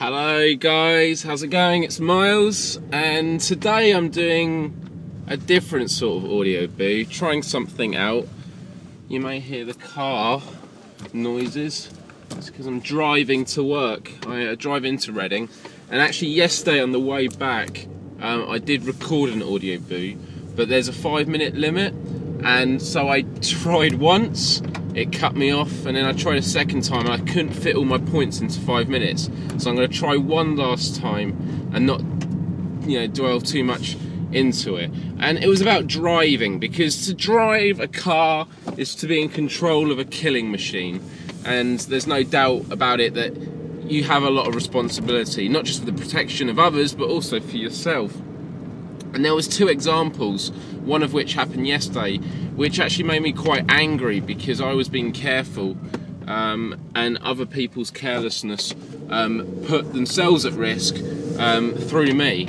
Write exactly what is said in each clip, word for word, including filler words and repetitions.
Hello guys, how's it going? It's Miles, and today I'm doing a different sort of audio boo, trying something out. You may hear the car noises. It's because I'm driving to work. I uh, drive into Reading, and actually yesterday on the way back um, I did record an audio boo, but there's a five minute limit, and so I tried once, it cut me off, and then I tried a second time and I couldn't fit all my points into five minutes. So I'm going to try one last time and not, you know, dwell too much into it. And it was about driving, because to drive a car is to be in control of a killing machine, and there's no doubt about it that you have a lot of responsibility, not just for the protection of others but also for yourself. And there was two examples, one of which happened yesterday, which actually made me quite angry because I was being careful, um, and other people's carelessness um, put themselves at risk um, through me.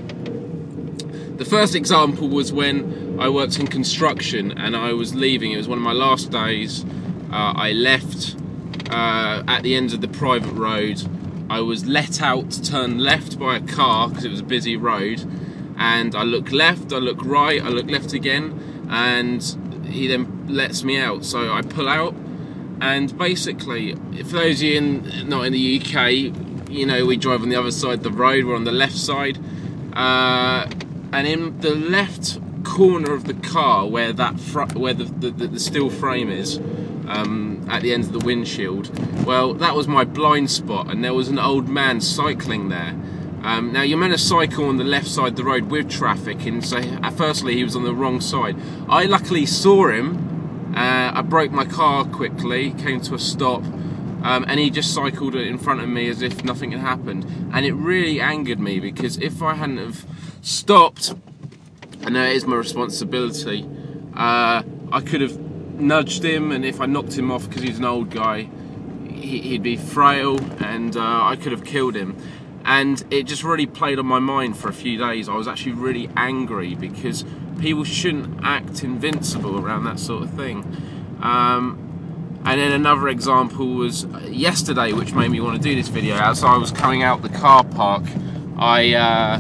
The first example was when I worked in construction and I was leaving. It was one of my last days. Uh, I left uh, at the end of the private road. I was let out to turn left by a car because it was a busy road. And I look left, I look right, I look left again, and he then lets me out. So I pull out, and basically, for those of you in, not in the U K, you know, we drive on the other side of the road, we're on the left side, uh, and in the left corner of the car, where that fr where the, the, the steel frame is, um, at the end of the windshield, well, that was my blind spot, and there was an old man cycling there. Um, now, you're meant to cycle on the left side of the road with traffic, and so uh, firstly he was on the wrong side. I luckily saw him, uh, I broke my car quickly, came to a stop, um, and he just cycled in front of me as if nothing had happened. And it really angered me, because if I hadn't have stopped, and that is my responsibility, uh, I could have nudged him, and if I knocked him off because he's an old guy, he, he'd be frail, and uh, I could have killed him. And it just really played on my mind for a few days. I was actually really angry because people shouldn't act invincible around that sort of thing. Um, and then another example was yesterday, which made me want to do this video. As I was coming out the car park, I uh,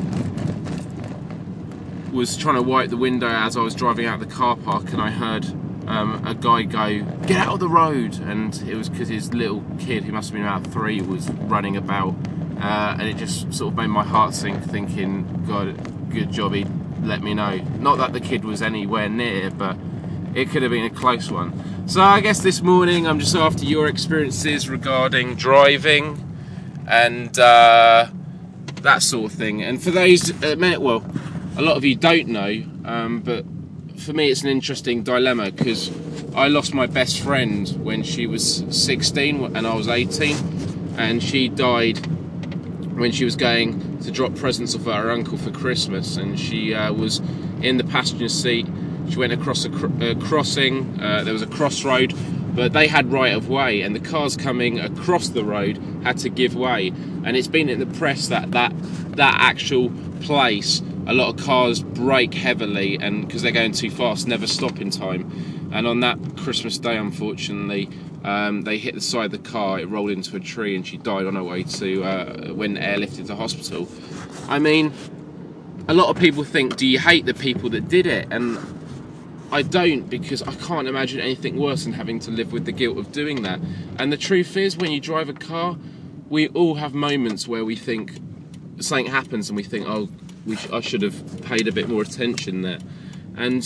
was trying to wipe the window as I was driving out the car park, and I heard um, a guy go, "Get out of the road!" And it was because his little kid, who must have been about three, was running about. Uh, and it just sort of made my heart sink, thinking, God, good job he let me know. Not that the kid was anywhere near, but it could have been a close one. So I guess this morning I'm just after your experiences regarding driving and uh, that sort of thing. And for those, uh, well, a lot of you don't know, um, but for me it's an interesting dilemma, because I lost my best friend when she was sixteen and I was eighteen, and she died when she was going to drop presents off her uncle for Christmas, and she uh, was in the passenger seat. She went across a cr uh, crossing, uh, there was a crossroad, but they had right of way, and the cars coming across the road had to give way. And it's been in the press that that, that actual place, a lot of cars brake heavily, and because they're going too fast, never stop in time. And on that Christmas day, unfortunately, Um, they hit the side of the car, it rolled into a tree, and she died on her way to, uh, when airlifted to hospital. I mean, a lot of people think, do you hate the people that did it? And I don't, because I can't imagine anything worse than having to live with the guilt of doing that. And the truth is, when you drive a car, we all have moments where we think something happens and we think, oh, we sh I should have paid a bit more attention there. And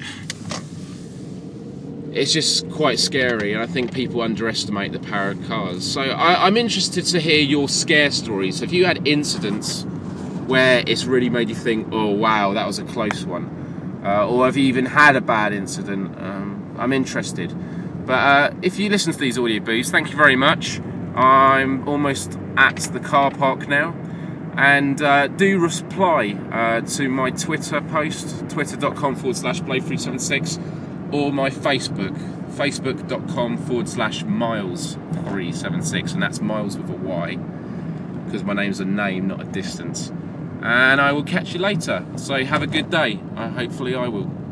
it's just quite scary, and I think people underestimate the power of cars. So I, I'm interested to hear your scare stories. Have you had incidents where it's really made you think, oh wow, that was a close one? Uh, or have you even had a bad incident? Um, I'm interested. But uh, if you listen to these audio boos, thank you very much. I'm almost at the car park now. And uh, do reply uh, to my Twitter post, twitter.com forward slash blade three seven six, or my Facebook, facebook.com forward slash miles three seven six, and that's Miles with a Y, because my name's a name, not a distance. And I will catch you later, so have a good day. Uh, hopefully I will.